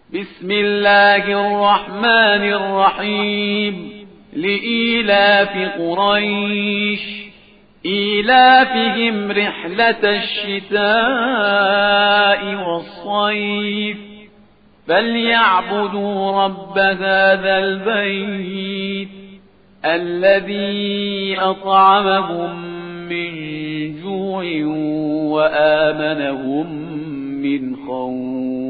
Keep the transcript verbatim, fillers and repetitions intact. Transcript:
بسم الله الرحمن الرحيم لإيلاف قريش إيلافهم رحلة الشتاء والصيف فليعبدوا رب هذا البيت الذي أطعمهم من جوع وآمنهم من خوف.